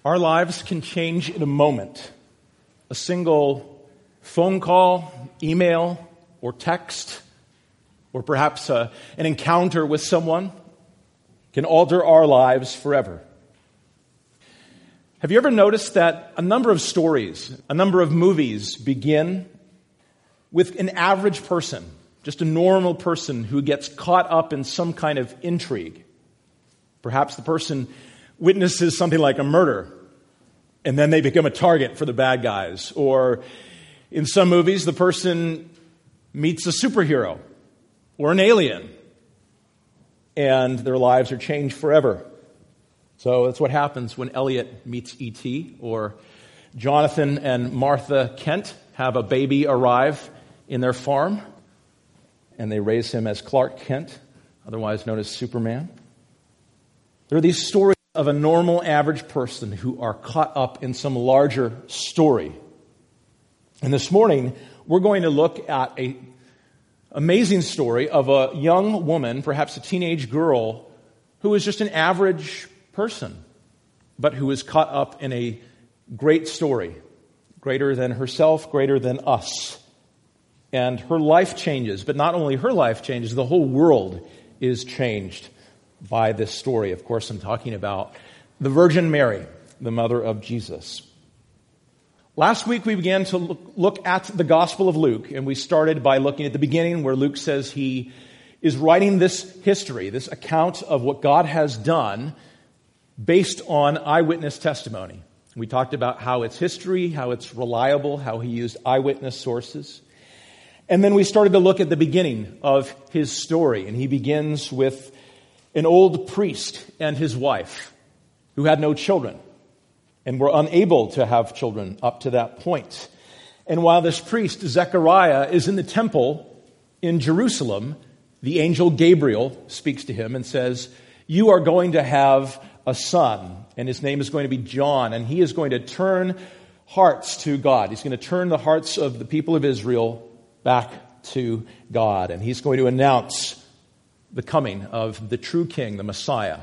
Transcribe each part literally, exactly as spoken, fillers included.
Our lives can change in a moment. A single phone call, email, or text, or perhaps a, an encounter with someone can alter our lives forever. Have you ever noticed that a number of stories, a number of movies begin with an average person, just a normal person who gets caught up in some kind of intrigue? Perhaps the person witnesses something like a murder, and then they become a target for the bad guys. Or in some movies, the person meets a superhero or an alien, and their lives are changed forever. So that's what happens when Elliot meets E T, or Jonathan and Martha Kent have a baby arrive in their farm, and they raise him as Clark Kent, otherwise known as Superman. There are these stories of a normal, average person who are caught up in some larger story. And this morning, we're going to look at an amazing story of a young woman, perhaps a teenage girl, who is just an average person, but who is caught up in a great story, greater than herself, greater than us. And her life changes, but not only her life changes, the whole world is changed by this story. Of course, I'm talking about the Virgin Mary, the mother of Jesus. Last week, we began to look, look at the Gospel of Luke, and we started by looking at the beginning where Luke says he is writing this history, this account of what God has done based on eyewitness testimony. We talked about how it's history, how it's reliable, how he used eyewitness sources. And then we started to look at the beginning of his story, and he begins with an old priest and his wife who had no children and were unable to have children up to that point. And while this priest, Zechariah, is in the temple in Jerusalem, the angel Gabriel speaks to him and says, "You are going to have a son, and his name is going to be John, and he is going to turn hearts to God. He's going to turn the hearts of the people of Israel back to God, and he's going to announce the coming of the true king, the Messiah."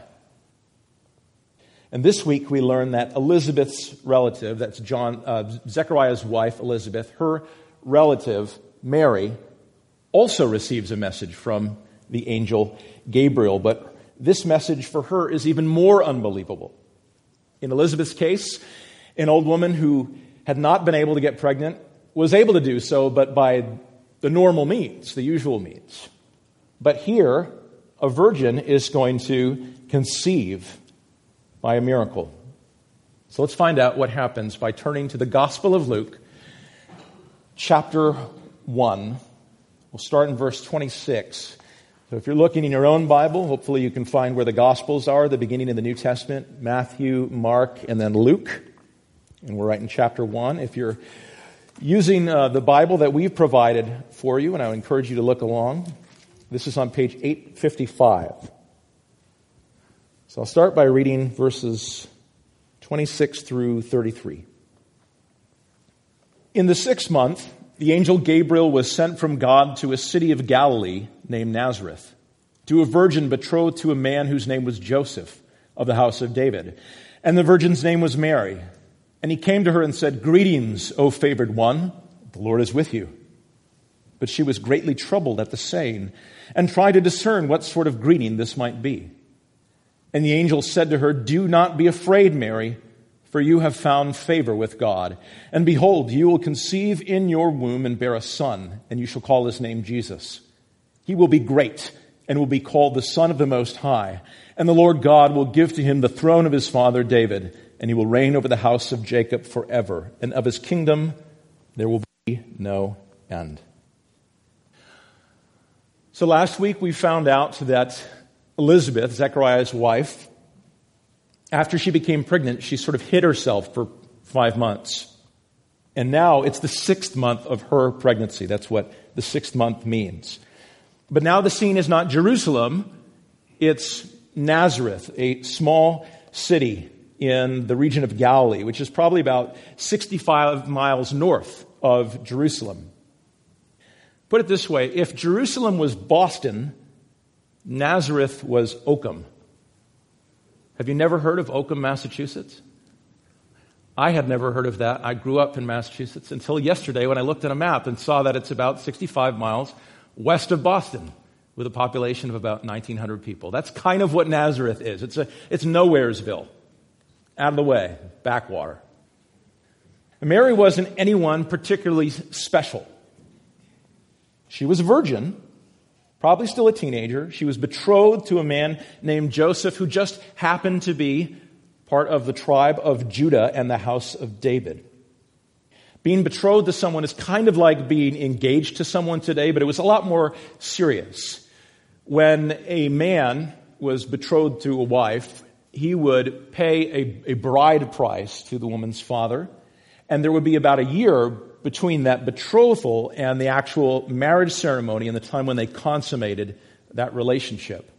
And this week we learn that Elizabeth's relative, that's John, uh, Zechariah's wife, Elizabeth, her relative, Mary, also receives a message from the angel Gabriel. But this message for her is even more unbelievable. In Elizabeth's case, an old woman who had not been able to get pregnant was able to do so, but by the normal means, the usual means. But here, a virgin is going to conceive by a miracle. So let's find out what happens by turning to the Gospel of Luke, chapter one. We'll start in verse twenty-six. So if you're looking in your own Bible, hopefully you can find where the Gospels are, the beginning of the New Testament, Matthew, Mark, and then Luke. And we're right in chapter one. If you're using uh, the Bible that we've provided for you, and I would encourage you to look along, this is on page eight fifty-five. So I'll start by reading verses twenty-six through thirty-three. In the sixth month, the angel Gabriel was sent from God to a city of Galilee named Nazareth, to a virgin betrothed to a man whose name was Joseph, of the house of David. And the virgin's name was Mary. And he came to her and said, "Greetings, O favored one, the Lord is with you." But she was greatly troubled at the saying, and tried to discern what sort of greeting this might be. And the angel said to her, "Do not be afraid, Mary, for you have found favor with God. And behold, you will conceive in your womb and bear a son, and you shall call his name Jesus. He will be great and will be called the Son of the Most High. And the Lord God will give to him the throne of his father David, and he will reign over the house of Jacob forever. And of his kingdom there will be no end." So last week we found out that Elizabeth, Zechariah's wife, after she became pregnant, she sort of hid herself for five months. And now it's the sixth month of her pregnancy. That's what the sixth month means. But now the scene is not Jerusalem, it's Nazareth, a small city in the region of Galilee, which is probably about sixty-five miles north of Jerusalem. Put it this way, if Jerusalem was Boston, Nazareth was Oakham. Have you never heard of Oakham, Massachusetts? I had never heard of that. I grew up in Massachusetts until yesterday when I looked at a map and saw that it's about sixty-five miles west of Boston with a population of about nineteen hundred people. That's kind of what Nazareth is. It's a, it's Nowheresville. Out of the way, backwater. And Mary wasn't anyone particularly special. She was a virgin, probably still a teenager. She was betrothed to a man named Joseph who just happened to be part of the tribe of Judah and the house of David. Being betrothed to someone is kind of like being engaged to someone today, but it was a lot more serious. When a man was betrothed to a wife, he would pay a, a bride price to the woman's father, and there would be about a year between that betrothal and the actual marriage ceremony and the time when they consummated that relationship.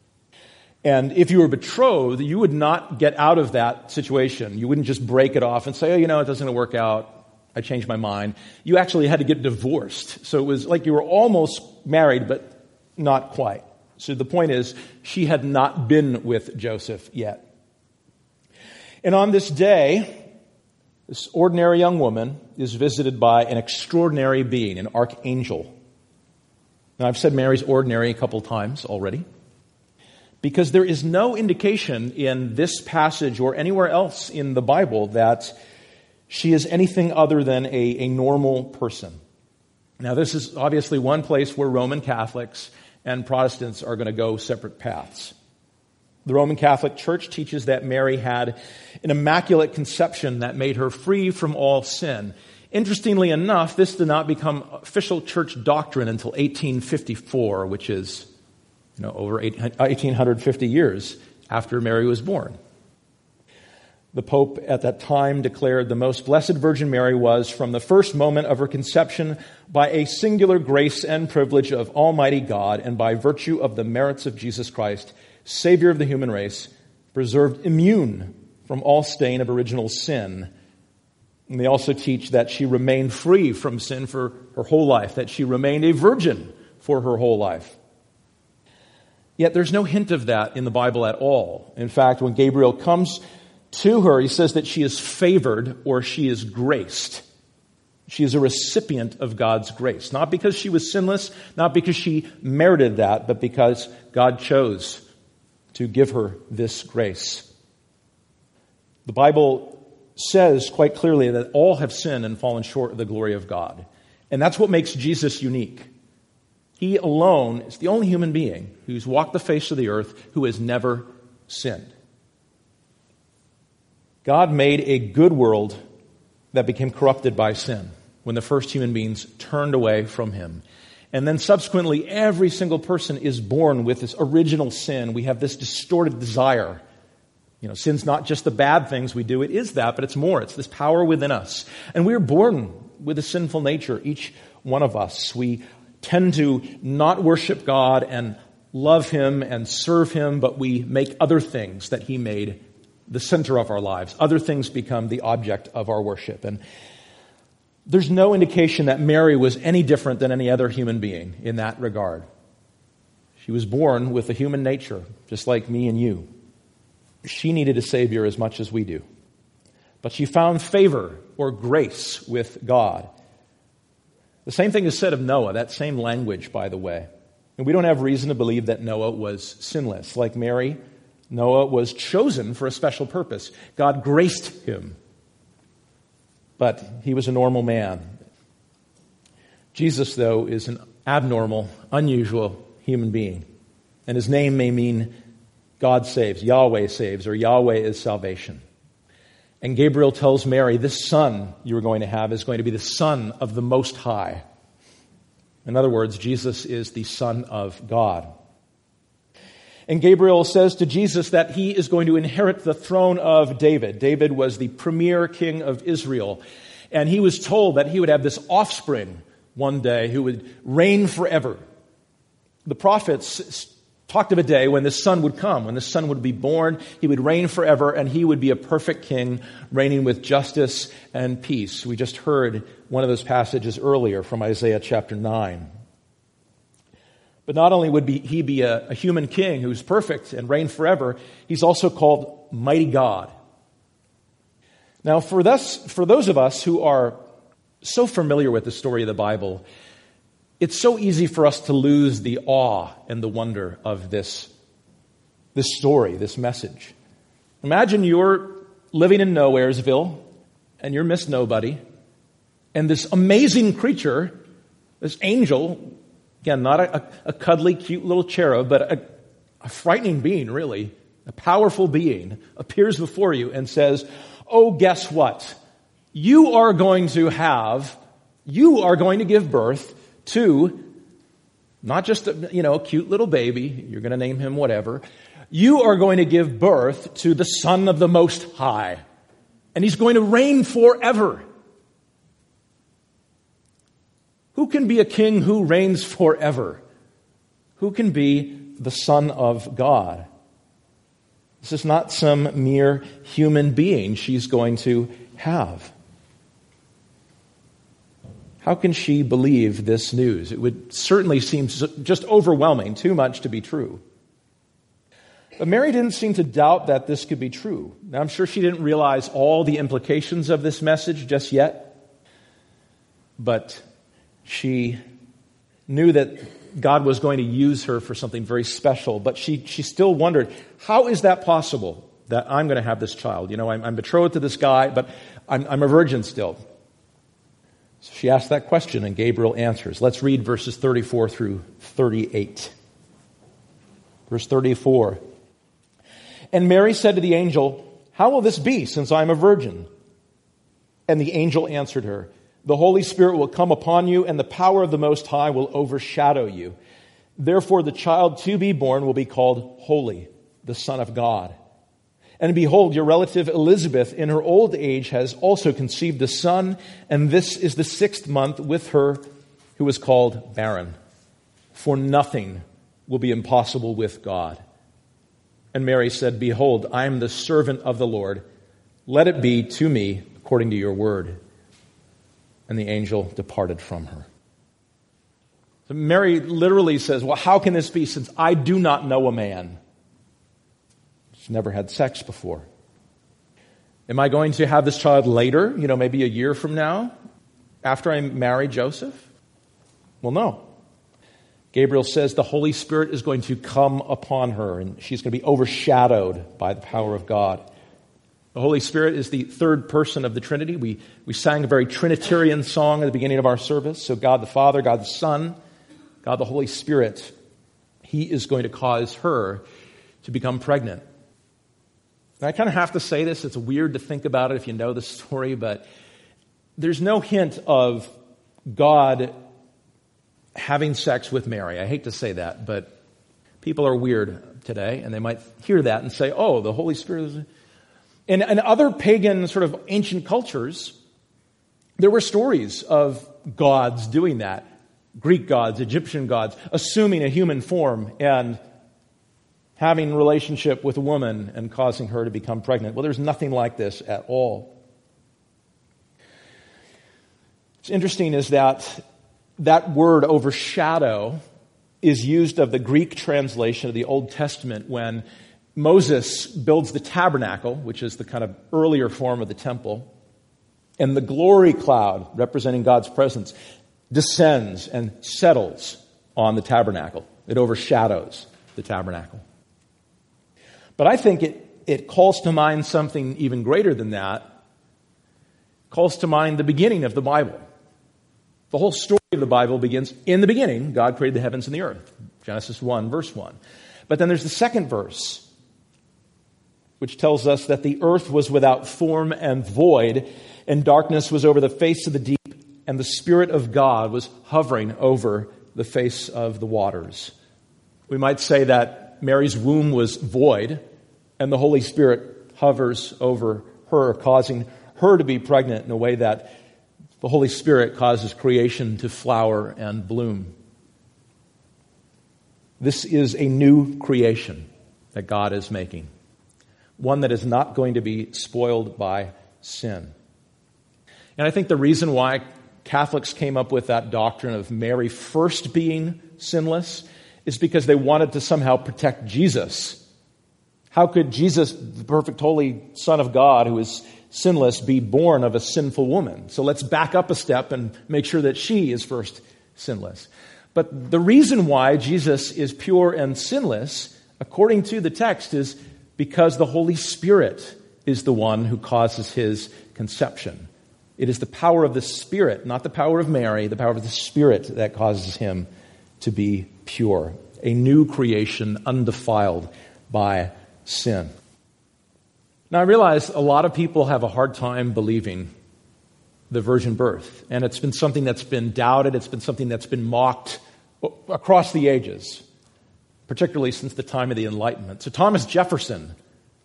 And if you were betrothed, you would not get out of that situation. You wouldn't just break it off and say, oh, you know, it doesn't work out. I changed my mind. You actually had to get divorced. So it was like you were almost married, but not quite. So the point is, she had not been with Joseph yet. And on this day, this ordinary young woman is visited by an extraordinary being, an archangel. Now, I've said Mary's ordinary a couple times already, because there is no indication in this passage or anywhere else in the Bible that she is anything other than a, a normal person. Now, this is obviously one place where Roman Catholics and Protestants are going to go separate paths. The Roman Catholic Church teaches that Mary had an immaculate conception that made her free from all sin. Interestingly enough, this did not become official church doctrine until eighteen fifty-four, which is, you know, over eighteen fifty years after Mary was born. The Pope at that time declared the Most Blessed Virgin Mary was, from the first moment of her conception, by a singular grace and privilege of Almighty God, and by virtue of the merits of Jesus Christ, Savior of the human race, preserved immune from all stain of original sin. And they also teach that she remained free from sin for her whole life, that she remained a virgin for her whole life. Yet there's no hint of that in the Bible at all. In fact, when Gabriel comes to her, he says that she is favored or she is graced. She is a recipient of God's grace. Not because she was sinless, not because she merited that, but because God chose to give her this grace. The Bible says quite clearly that all have sinned and fallen short of the glory of God. And that's what makes Jesus unique. He alone is the only human being who's walked the face of the earth who has never sinned. God made a good world that became corrupted by sin when the first human beings turned away from Him. And then subsequently, every single person is born with this original sin. We have this distorted desire. You know, sin's not just the bad things we do. It is that, but it's more. It's this power within us. And we're born with a sinful nature, each one of us. We tend to not worship God and love Him and serve Him, but we make other things that He made the center of our lives. Other things become the object of our worship. And there's no indication that Mary was any different than any other human being in that regard. She was born with a human nature, just like me and you. She needed a Savior as much as we do. But she found favor or grace with God. The same thing is said of Noah, that same language, by the way. And we don't have reason to believe that Noah was sinless. Like Mary, Noah was chosen for a special purpose. God graced him. But he was a normal man. Jesus, though, is an abnormal, unusual human being. And his name may mean God saves, Yahweh saves, or Yahweh is salvation. And Gabriel tells Mary, this son you are going to have is going to be the Son of the Most High. In other words, Jesus is the Son of God. And Gabriel says to Jesus that he is going to inherit the throne of David. David was the premier king of Israel. And he was told that he would have this offspring one day who would reign forever. The prophets talked of a day when this son would come, when this son would be born, he would reign forever, and he would be a perfect king, reigning with justice and peace. We just heard one of those passages earlier from Isaiah chapter nine. But not only would be, he be a, a human king who's perfect and reign forever, he's also called Mighty God. Now, for, this, for those of us who are so familiar with the story of the Bible, it's so easy for us to lose the awe and the wonder of this, this story, this message. Imagine you're living in Nowheresville, and you're Miss Nobody, and this amazing creature, this angel, again, not a, a, a cuddly, cute little cherub, but a, a frightening being, really, a powerful being, appears before you and says, oh, guess what? You are going to have, you are going to give birth to not just a, you know, a cute little baby, you're going to name him whatever. You are going to give birth to the Son of the Most High, and he's going to reign forever. Who can be a king who reigns forever? Who can be the Son of God? This is not some mere human being she's going to have. How can she believe this news? It would certainly seem just overwhelming, too much to be true. But Mary didn't seem to doubt that this could be true. Now, I'm sure she didn't realize all the implications of this message just yet, but she knew that God was going to use her for something very special, but she, she still wondered, how is that possible that I'm going to have this child? You know, I'm, I'm betrothed to this guy, but I'm, I'm a virgin still. So she asked that question, and Gabriel answers. Let's read verses thirty-four through thirty-eight. Verse thirty-four. And Mary said to the angel, how will this be, since I am a virgin? And the angel answered her, the Holy Spirit will come upon you, and the power of the Most High will overshadow you. Therefore, the child to be born will be called Holy, the Son of God. And behold, your relative Elizabeth, in her old age, has also conceived a son, and this is the sixth month with her who is called barren. For nothing will be impossible with God. And Mary said, behold, I am the servant of the Lord. Let it be to me according to your word. And the angel departed from her. So Mary literally says, well, how can this be, since I do not know a man? She's never had sex before. Am I going to have this child later, you know, maybe a year from now, after I marry Joseph? Well, no. Gabriel says the Holy Spirit is going to come upon her, and she's going to be overshadowed by the power of God. The Holy Spirit is the third person of the Trinity. We, we sang a very Trinitarian song at the beginning of our service. So God the Father, God the Son, God the Holy Spirit, he is going to cause her to become pregnant. And I kind of have to say this. It's weird to think about it if you know the story, but there's no hint of God having sex with Mary. I hate to say that, but people are weird today, and they might hear that and say, oh, the Holy Spirit is... In, in other pagan sort of ancient cultures, there were stories of gods doing that. Greek gods, Egyptian gods, assuming a human form and having a relationship with a woman and causing her to become pregnant. Well, there's nothing like this at all. What's interesting is that that word overshadow is used of the Greek translation of the Old Testament when Moses builds the tabernacle, which is the kind of earlier form of the temple, and the glory cloud, representing God's presence, descends and settles on the tabernacle. It overshadows the tabernacle. But I think it, it calls to mind something even greater than that. It calls to mind the beginning of the Bible. The whole story of the Bible begins, in the beginning, God created the heavens and the earth. Genesis one, verse one. But then there's the second verse, which tells us that the earth was without form and void, and darkness was over the face of the deep, and the Spirit of God was hovering over the face of the waters. We might say that Mary's womb was void, and the Holy Spirit hovers over her, causing her to be pregnant in a way that the Holy Spirit causes creation to flower and bloom. This is a new creation that God is making. One that is not going to be spoiled by sin. And I think the reason why Catholics came up with that doctrine of Mary first being sinless is because they wanted to somehow protect Jesus. How could Jesus, the perfect holy Son of God, who is sinless, be born of a sinful woman. So let's back up a step and make sure that she is first sinless. But the reason why Jesus is pure and sinless, according to the text, is because the Holy Spirit is the one who causes his conception. It is the power of the Spirit, not the power of Mary, the power of the Spirit that causes him to be pure, a new creation undefiled by sin. Now, I realize a lot of people have a hard time believing the virgin birth, and it's been something that's been doubted, it's been something that's been mocked across the ages, particularly since the time of the Enlightenment. So Thomas Jefferson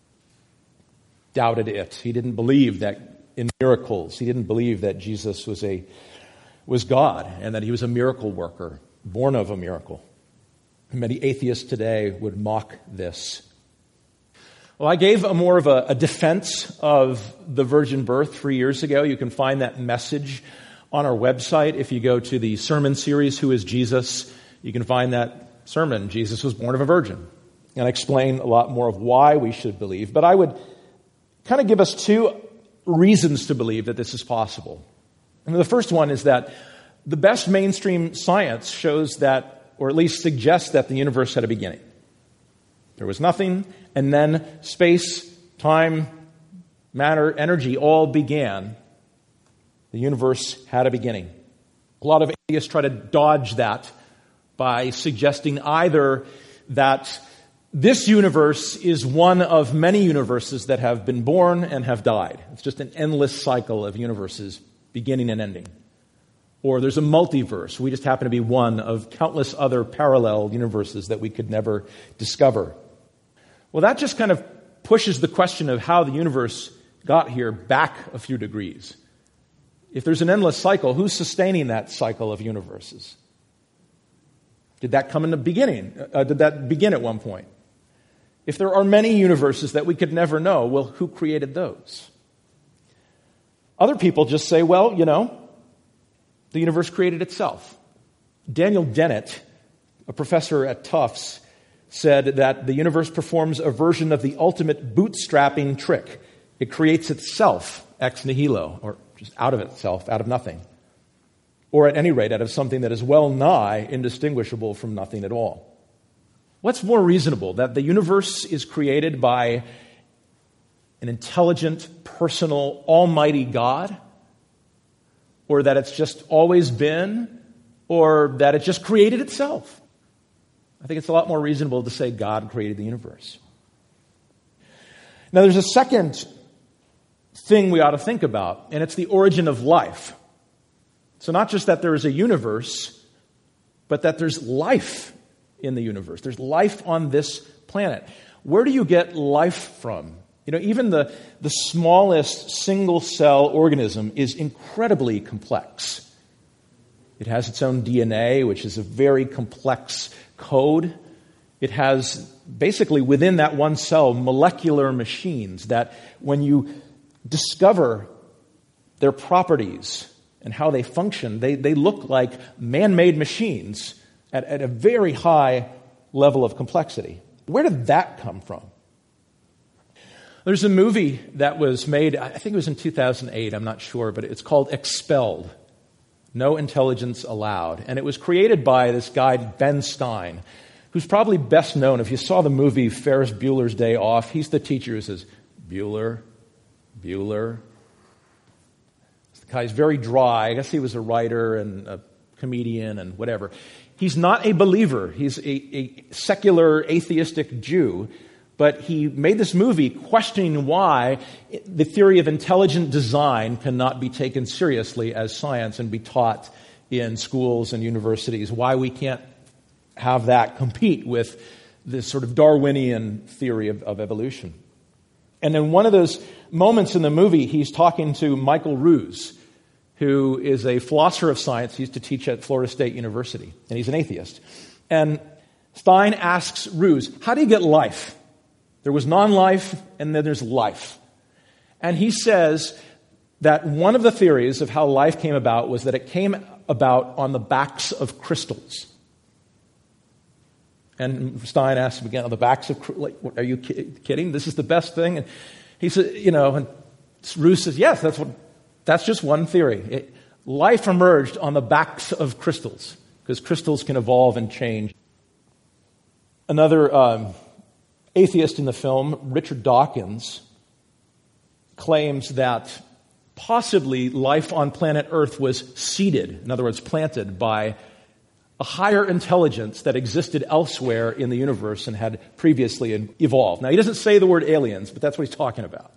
doubted it. He didn't believe that in miracles. He didn't believe that Jesus was a was God and that he was a miracle worker, born of a miracle. Many atheists today would mock this. Well, I gave a more of a, a defense of the virgin birth three years ago. You can find that message on our website. If you go to the sermon series, Who is Jesus? You can find that sermon, Jesus was born of a virgin. And I explain a lot more of why we should believe. But I would kind of give us two reasons to believe that this is possible. And the first one is that the best mainstream science shows that, or at least suggests that the universe had a beginning. There was nothing, and then space, time, matter, energy all began. The universe had a beginning. A lot of atheists try to dodge that by suggesting either that this universe is one of many universes that have been born and have died. It's just an endless cycle of universes beginning and ending. Or there's a multiverse. We just happen to be one of countless other parallel universes that we could never discover. Well, that just kind of pushes the question of how the universe got here back a few degrees. If there's an endless cycle, who's sustaining that cycle of universes? Did that come in the beginning? Uh, did that begin at one point? If there are many universes that we could never know, well, who created those? Other people just say, well, you know, the universe created itself. Daniel Dennett, a professor at Tufts, said that the universe performs a version of the ultimate bootstrapping trick. It creates itself ex nihilo, or just out of itself, out of nothing. Or at any rate, out of something that is well nigh indistinguishable from nothing at all. What's more reasonable, that the universe is created by an intelligent, personal, almighty God? Or that it's just always been? Or that it just created itself? I think it's a lot more reasonable to say God created the universe. Now, there's a second thing we ought to think about, and it's the origin of life. So not just that there is a universe, but that there's life in the universe. There's life on this planet. Where do you get life from? You know, even the, the smallest single-cell organism is incredibly complex. It has its own D N A, which is a very complex code. It has basically within that one cell molecular machines that when you discover their properties and how they function, they, they look like man-made machines at, at a very high level of complexity. Where did that come from? There's a movie that was made, I think it was in two thousand eight, I'm not sure, but it's called Expelled. No Intelligence Allowed. And it was created by this guy, Ben Stein, who's probably best known. If you saw the movie Ferris Bueller's Day Off, he's the teacher who says, Bueller, Bueller. This guy's very dry. I guess he was a writer and a comedian and whatever. He's not a believer. He's a, a secular, atheistic Jew. But he made this movie questioning why the theory of intelligent design cannot be taken seriously as science and be taught in schools and universities, why we can't have that compete with this sort of Darwinian theory of, of evolution. And in one of those moments in the movie, he's talking to Michael Ruse, who is a philosopher of science. He used to teach at Florida State University, and he's an atheist. And Stein asks Ruse, how do you get life? There was non-life, and then there's life. And he says that one of the theories of how life came about was that it came about on the backs of crystals. And Stein asks him again, on the backs of, like, are you kidding? This is the best thing? And he said, you know, and Ruth says, yes, that's what. That's just one theory. It, life emerged on the backs of crystals, because crystals can evolve and change. Another um, atheist in the film, Richard Dawkins, claims that possibly life on planet Earth was seeded, in other words, planted by a higher intelligence that existed elsewhere in the universe and had previously evolved. Now, he doesn't say the word aliens, but that's what he's talking about.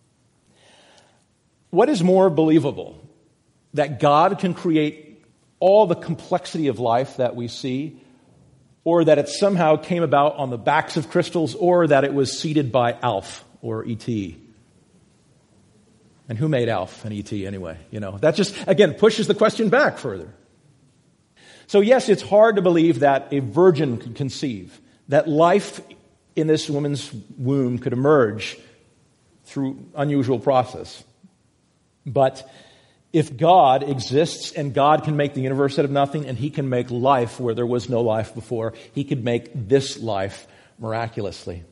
What is more believable? That God can create all the complexity of life that we see, or that it somehow came about on the backs of crystals, or that it was seeded by Alf or E T And who made Alf and E T anyway? You know, that just, again, pushes the question back further. So yes, it's hard to believe that a virgin could conceive, that life in this woman's womb could emerge through unusual process. But if God exists and God can make the universe out of nothing and he can make life where there was no life before, he could make this life miraculously.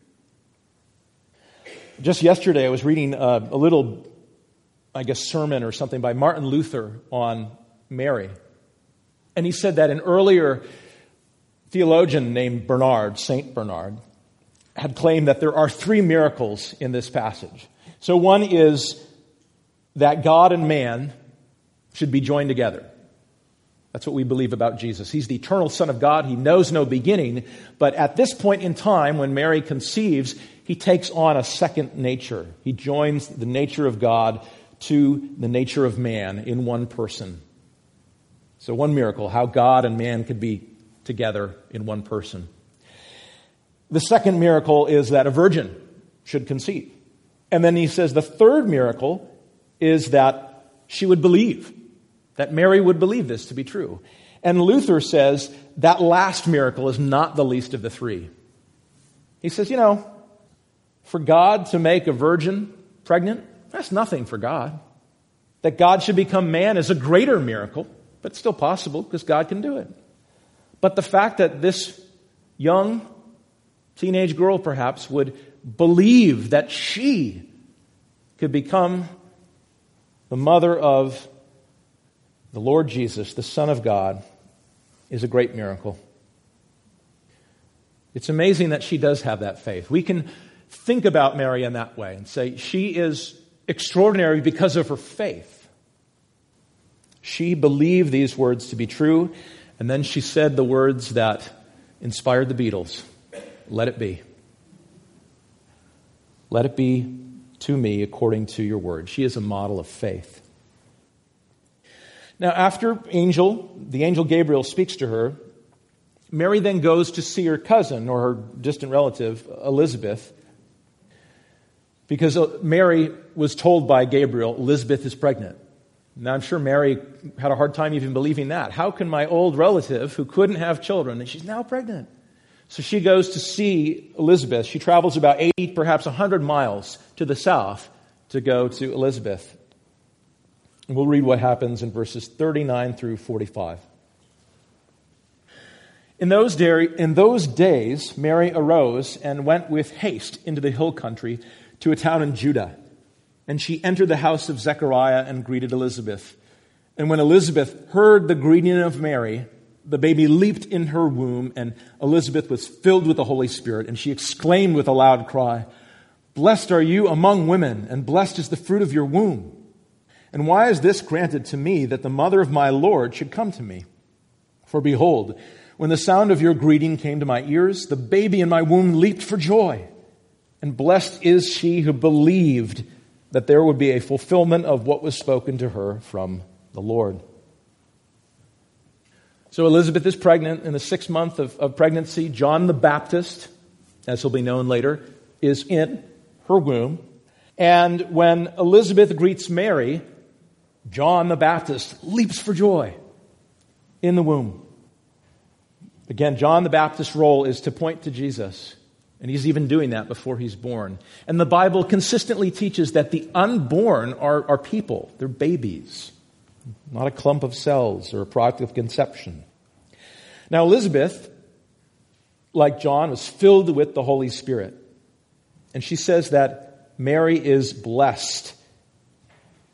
Just yesterday I was reading a, a little, I guess, sermon or something by Martin Luther on Mary. And he said that an earlier theologian named Bernard, Saint Bernard, had claimed that there are three miracles in this passage. So one is that God and man should be joined together. That's what we believe about Jesus. He's the eternal Son of God. He knows no beginning. But at this point in time, when Mary conceives, he takes on a second nature. He joins the nature of God to the nature of man in one person. So one miracle, how God and man could be together in one person. The second miracle is that a virgin should conceive. And then he says the third miracle is that she would believe, that Mary would believe this to be true. And Luther says that last miracle is not the least of the three. He says, you know, for God to make a virgin pregnant, that's nothing for God. That God should become man is a greater miracle, but it's still possible because God can do it. But the fact that this young teenage girl perhaps would believe that she could become the mother of the Lord Jesus, the Son of God, is a great miracle. It's amazing that she does have that faith. We can think about Mary in that way and say she is extraordinary because of her faith. She believed these words to be true, and then she said the words that inspired the Beatles. Let it be. Let it be to me according to your word. She is a model of faith. Now, after angel, the angel Gabriel speaks to her, Mary then goes to see her cousin or her distant relative, Elizabeth, because Mary was told by Gabriel, Elizabeth is pregnant. Now, I'm sure Mary had a hard time even believing that. How can my old relative, who couldn't have children, and she's now pregnant? So she goes to see Elizabeth. She travels about eighty, perhaps one hundred miles to the south to go to Elizabeth. And we'll read what happens in verses thirty-nine through forty-five. In those, day, in those days, Mary arose and went with haste into the hill country to a town in Judah. And she entered the house of Zechariah and greeted Elizabeth. And when Elizabeth heard the greeting of Mary, the baby leaped in her womb, and Elizabeth was filled with the Holy Spirit. And she exclaimed with a loud cry, "Blessed are you among women, and blessed is the fruit of your womb. And why is this granted to me, that the mother of my Lord should come to me? For behold, when the sound of your greeting came to my ears, the baby in my womb leaped for joy. And blessed is she who believed that there would be a fulfillment of what was spoken to her from the Lord." So Elizabeth is pregnant in the sixth month of, of pregnancy. John the Baptist, as he'll be known later, is in her womb. And when Elizabeth greets Mary, John the Baptist leaps for joy in the womb. Again, John the Baptist's role is to point to Jesus. And he's even doing that before he's born. And the Bible consistently teaches that the unborn are, are people. They're babies, not a clump of cells or a product of conception. Now, Elizabeth, like John, was filled with the Holy Spirit. And she says that Mary is blessed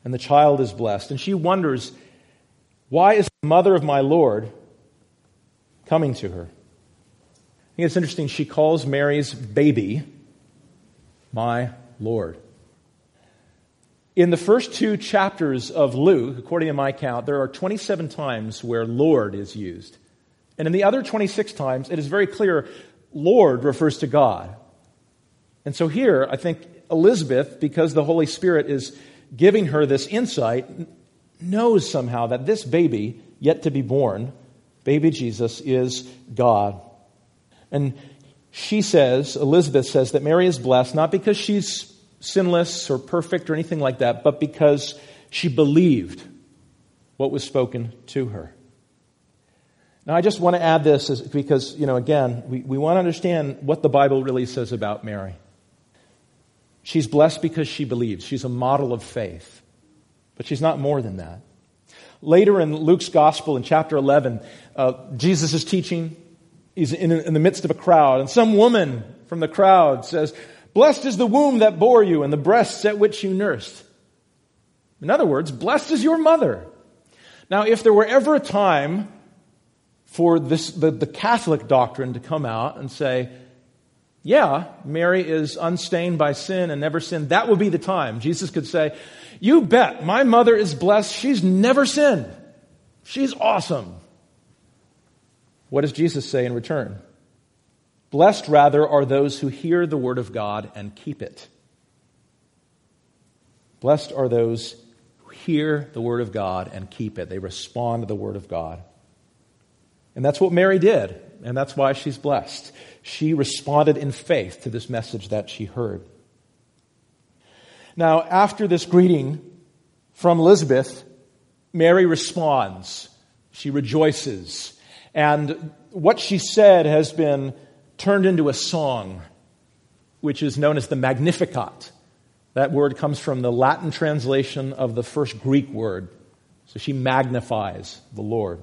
and the child is blessed. And she wonders, why is the mother of my Lord coming to her? I think it's interesting, she calls Mary's baby, my Lord. In the first two chapters of Luke, according to my count, there are twenty-seven times where Lord is used. And in the other twenty-six times, it is very clear Lord refers to God. And so here, I think Elizabeth, because the Holy Spirit is giving her this insight, knows somehow that this baby, yet to be born, baby Jesus, is God. And she says, Elizabeth says, that Mary is blessed, not because she's sinless or perfect or anything like that, but because she believed what was spoken to her. Now, I just want to add this as, because, you know, again, we, we want to understand what the Bible really says about Mary. She's blessed because she believes. She's a model of faith. But she's not more than that. Later in Luke's Gospel, in chapter eleven, uh, Jesus is teaching. He's in, in the midst of a crowd. And some woman from the crowd says, "Blessed is the womb that bore you and the breasts at which you nursed." In other words, blessed is your mother. Now, if there were ever a time for this, the, the Catholic doctrine to come out and say, yeah, Mary is unstained by sin and never sinned, that would be the time. Jesus could say, you bet, my mother is blessed. She's never sinned. She's awesome. What does Jesus say in return? Blessed, rather, are those who hear the word of God and keep it. Blessed are those who hear the word of God and keep it. They respond to the word of God. And that's what Mary did, and that's why she's blessed. She responded in faith to this message that she heard. Now, after this greeting from Elizabeth, Mary responds. She rejoices. And what she said has been turned into a song, which is known as the Magnificat. That word comes from the Latin translation of the first Greek word. So she magnifies the Lord.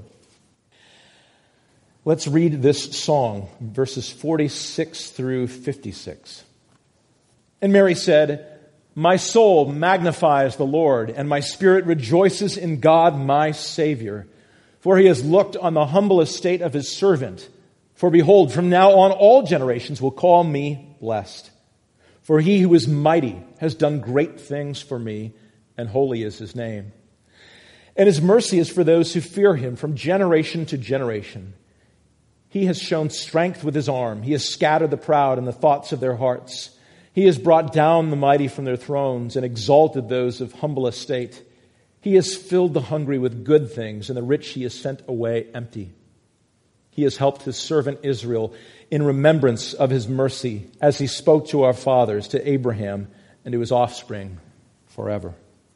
Let's read this song, verses forty-six through fifty-six. And Mary said, my soul magnifies the Lord, and my spirit rejoices in God my Savior. For he has looked on the humble estate of his servant. For behold, from now on all generations will call me blessed. For he who is mighty has done great things for me, and holy is his name. And his mercy is for those who fear him from generation to generation. He has shown strength with his arm. He has scattered the proud in the thoughts of their hearts. He has brought down the mighty from their thrones and exalted those of humble estate. He has filled the hungry with good things, and the rich he has sent away empty. He has helped his servant Israel in remembrance of his mercy, as he spoke to our fathers, to Abraham, and to his offspring forever.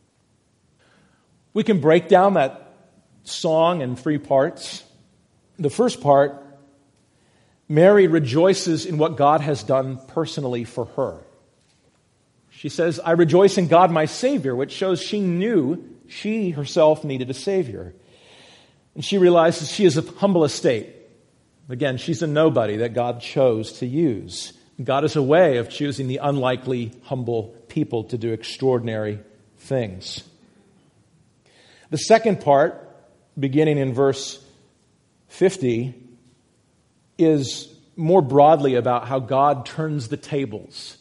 We can break down that song in three parts. The first part, Mary rejoices in what God has done personally for her. She says, I rejoice in God my Savior, which shows she knew she herself needed a Savior. And she realizes she is of humble estate. Again, she's a nobody that God chose to use. God is a way of choosing the unlikely, humble people to do extraordinary things. The second part, beginning in verse fifty, is more broadly about how God turns the tables.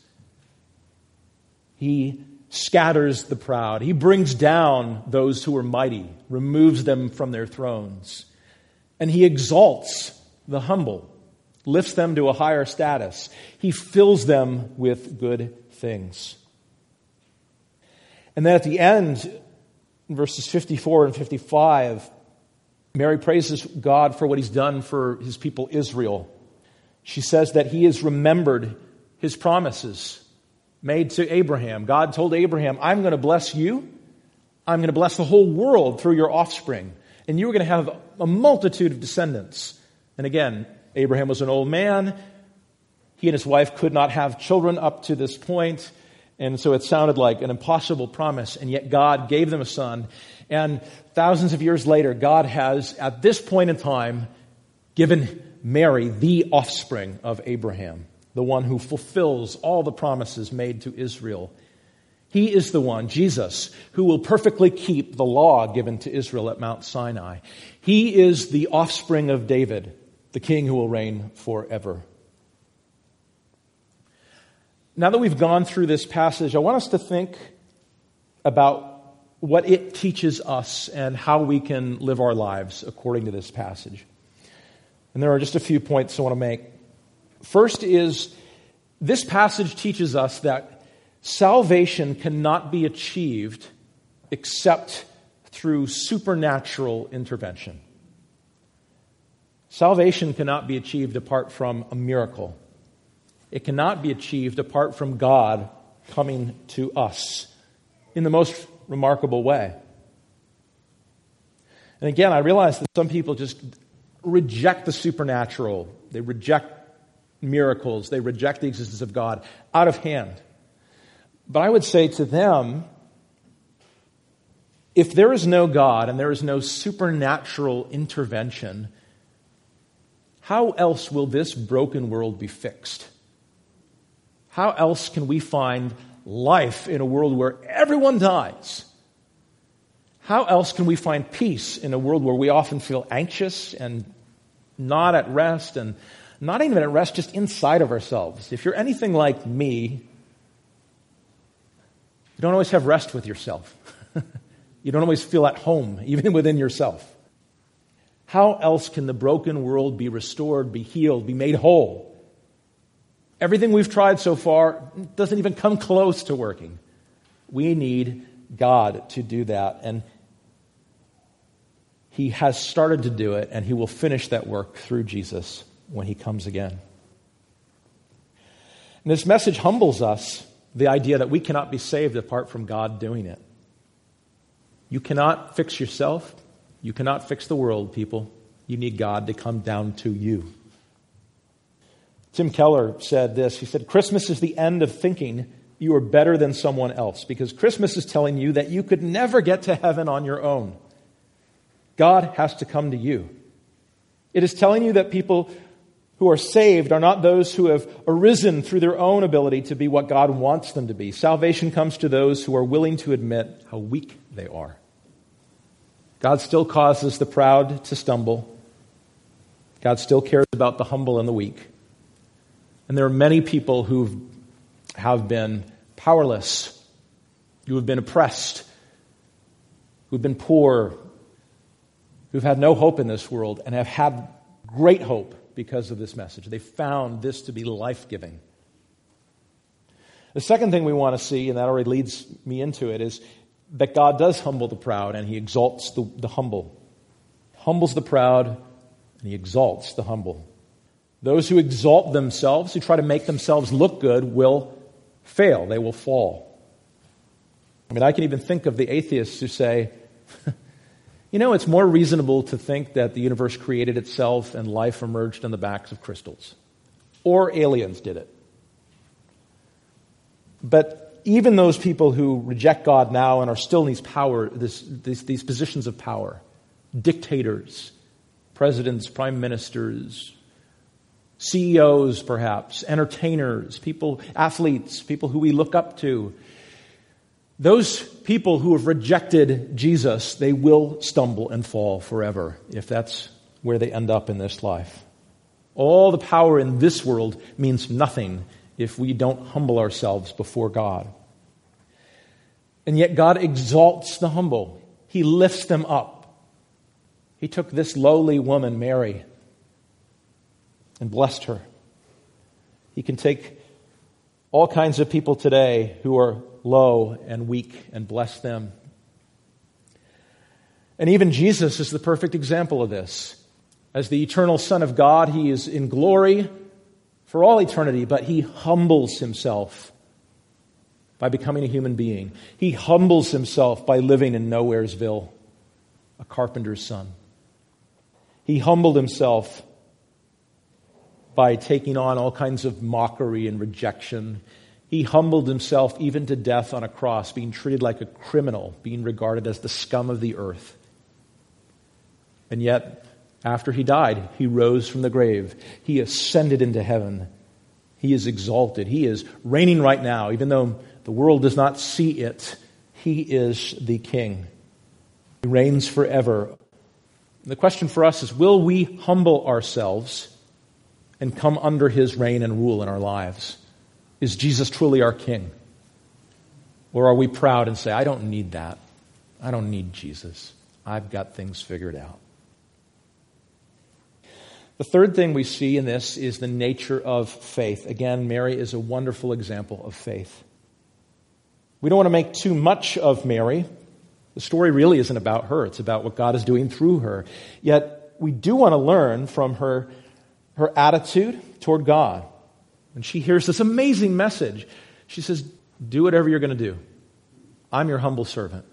He scatters the proud. He brings down those who are mighty, removes them from their thrones. And he exalts the humble, lifts them to a higher status. He fills them with good things. And then at the end, in verses fifty-four and fifty-five, Mary praises God for what he's done for his people Israel. She says that he has remembered his promises made to Abraham. God told Abraham, I'm going to bless you. I'm going to bless the whole world through your offspring. And you are going to have a multitude of descendants. And again, Abraham was an old man. He and his wife could not have children up to this point. And so it sounded like an impossible promise. And yet God gave them a son. And thousands of years later, God has, at this point in time, given Mary the offspring of Abraham, the one who fulfills all the promises made to Israel. He is the one, Jesus, who will perfectly keep the law given to Israel at Mount Sinai. He is the offspring of David, the king who will reign forever. Now that we've gone through this passage, I want us to think about what it teaches us and how we can live our lives according to this passage. And there are just a few points I want to make. First is, this passage teaches us that salvation cannot be achieved except through supernatural intervention. Salvation cannot be achieved apart from a miracle. It cannot be achieved apart from God coming to us in the most remarkable way. And again, I realize that some people just reject the supernatural. They reject miracles. They reject the existence of God out of hand. But I would say to them, if there is no God and there is no supernatural intervention, how else will this broken world be fixed? How else can we find life in a world where everyone dies? How else can we find peace in a world where we often feel anxious and not at rest, and not even at rest just inside of ourselves? If you're anything like me, you don't always have rest with yourself. You don't always feel at home, even within yourself. How else can the broken world be restored, be healed, be made whole? Everything we've tried so far doesn't even come close to working. We need God to do that. And He has started to do it, and He will finish that work through Jesus when He comes again. And this message humbles us, the idea that we cannot be saved apart from God doing it. You cannot fix yourself. You cannot fix the world, people. You need God to come down to you. Tim Keller said this. He said, Christmas is the end of thinking you are better than someone else, because Christmas is telling you that you could never get to heaven on your own. God has to come to you. It is telling you that people who are saved are not those who have arisen through their own ability to be what God wants them to be. Salvation comes to those who are willing to admit how weak they are. God still causes the proud to stumble. God still cares about the humble and the weak. And there are many people who have been powerless, who have been oppressed, who have been poor, who've had no hope in this world and have had great hope because of this message. They found this to be life-giving. The second thing we want to see, and that already leads me into it, is that God does humble the proud and He exalts the, the humble. Humbles the proud and He exalts the humble. Those who exalt themselves, who try to make themselves look good, will fail. They will fall. I mean, I can even think of the atheists who say, you know, it's more reasonable to think that the universe created itself and life emerged on the backs of crystals. Or aliens did it. But even those people who reject God now and are still in these power, this, these, these positions of power, dictators, presidents, prime ministers, C E Os perhaps, entertainers, people, athletes, people who we look up to, those people who have rejected Jesus, they will stumble and fall forever if that's where they end up in this life. All the power in this world means nothing if we don't humble ourselves before God. And yet God exalts the humble. He lifts them up. He took this lowly woman, Mary, and blessed her. He can take all kinds of people today who are low and weak and bless them. And even Jesus is the perfect example of this. As the eternal Son of God, He is in glory for all eternity, but He humbles Himself by becoming a human being. He humbles Himself by living in Nowheresville, a carpenter's son. He humbled Himself by taking on all kinds of mockery and rejection. He humbled Himself even to death on a cross, being treated like a criminal, being regarded as the scum of the earth. And yet, after He died, He rose from the grave. He ascended into heaven. He is exalted. He is reigning right now, even though The world does not see it. He is the King. He reigns forever. The question for us is, will we humble ourselves and come under his reign and rule in our lives? Is Jesus truly our King? Or are we proud and say, I don't need that. I don't need Jesus. I've got things figured out. The third thing we see in this is the nature of faith. Again, Mary is a wonderful example of faith. We don't want to make too much of Mary. The story really isn't about her. It's about what God is doing through her. Yet, we do want to learn from her, her attitude toward God. And she hears this amazing message. She says, do whatever you're going to do. I'm your humble servant.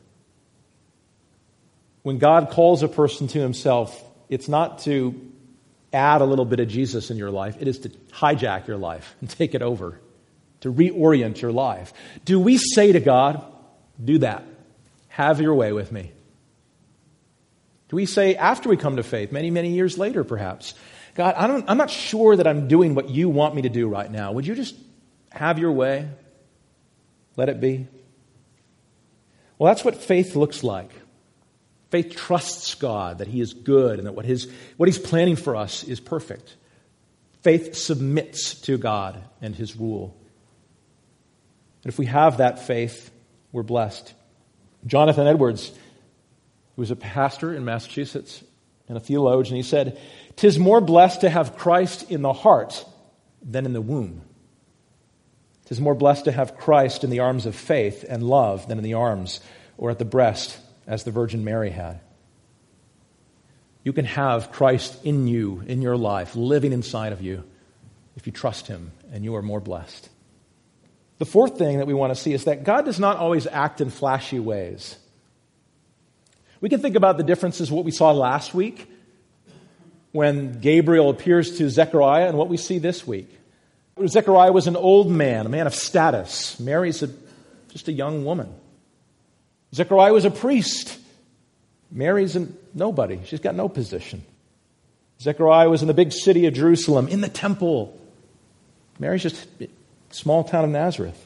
When God calls a person to himself, it's not to add a little bit of Jesus in your life. It is to hijack your life and take it over, to reorient your life. Do we say to God, do that? Have your way with me? Do we say after we come to faith, many, many years later perhaps, God, I don't, I'm not sure that I'm doing what you want me to do right now. Would you just have your way? Let it be. Well, that's what faith looks like. Faith trusts God that he is good and that what his what he's planning for us is perfect. Faith submits to God and his rule. And if we have that faith, we're blessed. Jonathan Edwards, who was a pastor in Massachusetts and a theologian, he said, "'Tis more blessed to have Christ in the heart than in the womb. 'Tis more blessed to have Christ in the arms of faith and love than in the arms or at the breast, as the Virgin Mary had." You can have Christ in you, in your life, living inside of you, if you trust him, and you are more blessed. The fourth thing that we want to see is that God does not always act in flashy ways. We can think about the differences, what we saw last week, when Gabriel appears to Zechariah, and what we see this week. Zechariah was an old man, a man of status. Mary's a, just a young woman. Zechariah was a priest. Mary's a nobody. She's got no position. Zechariah was in the big city of Jerusalem, in the temple. Mary's just a small town of Nazareth.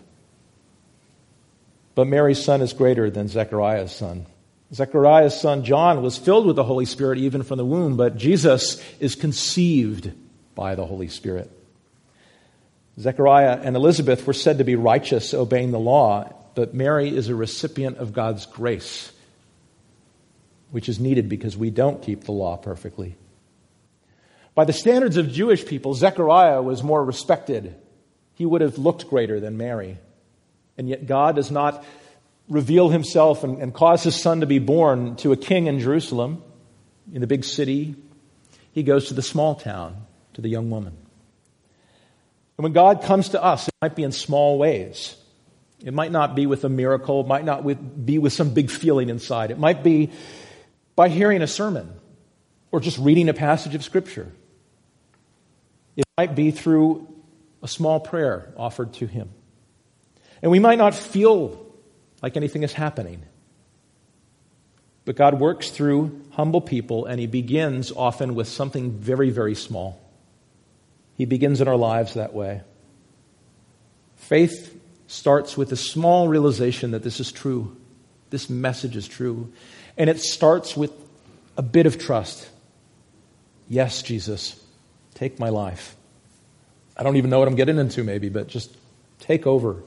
But Mary's son is greater than Zechariah's son. Zechariah's son, John, was filled with the Holy Spirit even from the womb, but Jesus is conceived by the Holy Spirit. Zechariah and Elizabeth were said to be righteous, obeying the law, but Mary is a recipient of God's grace, which is needed because we don't keep the law perfectly. By the standards of Jewish people, Zechariah was more respected. He would have looked greater than Mary. And yet God does not reveal himself and, and cause his son to be born to a king in Jerusalem, in the big city. He goes to the small town, to the young woman. And when God comes to us, it might be in small ways. It might not be with a miracle. It might not with, be with some big feeling inside. It might be by hearing a sermon or just reading a passage of Scripture. It might be through a small prayer offered to him. And we might not feel like anything is happening. But God works through humble people, and he begins often with something very, very small. He begins in our lives that way. Faith starts with a small realization that this is true. This message is true. And it starts with a bit of trust. Yes, Jesus, take my life. I don't even know what I'm getting into maybe, but just take over.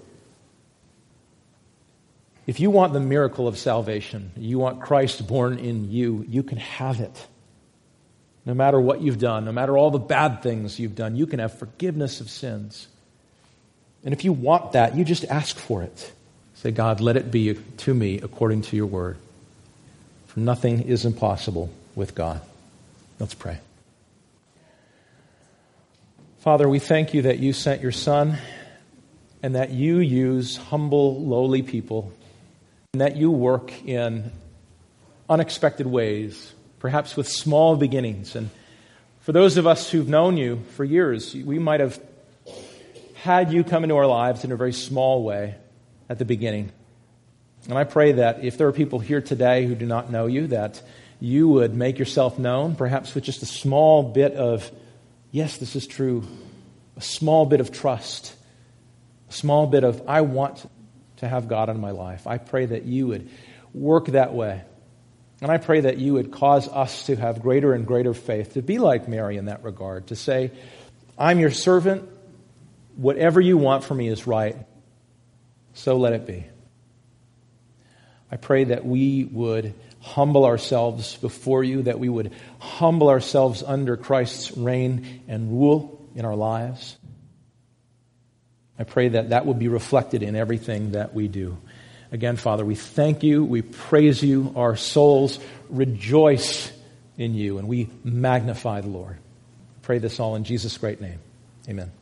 If you want the miracle of salvation, you want Christ born in you, you can have it. No matter what you've done, no matter all the bad things you've done, you can have forgiveness of sins. And if you want that, you just ask for it. Say, God, let it be to me according to your word. For nothing is impossible with God. Let's pray. Father, we thank you that you sent your Son and that you use humble, lowly people and that you work in unexpected ways, perhaps with small beginnings. And for those of us who've known you for years, we might have had you come into our lives in a very small way at the beginning. And I pray that if there are people here today who do not know you, that you would make yourself known, perhaps with just a small bit of, yes, this is true, a small bit of trust, a small bit of, I want to have God in my life. I pray that you would work that way. And I pray that you would cause us to have greater and greater faith, to be like Mary in that regard, to say, I'm your servant. Whatever you want for me is right. So let it be. I pray that we would humble ourselves before you, that we would humble ourselves under Christ's reign and rule in our lives. I pray that that would be reflected in everything that we do. Again, Father, we thank you, we praise you, our souls rejoice in you, and we magnify the Lord. I pray this all in Jesus' great name. Amen.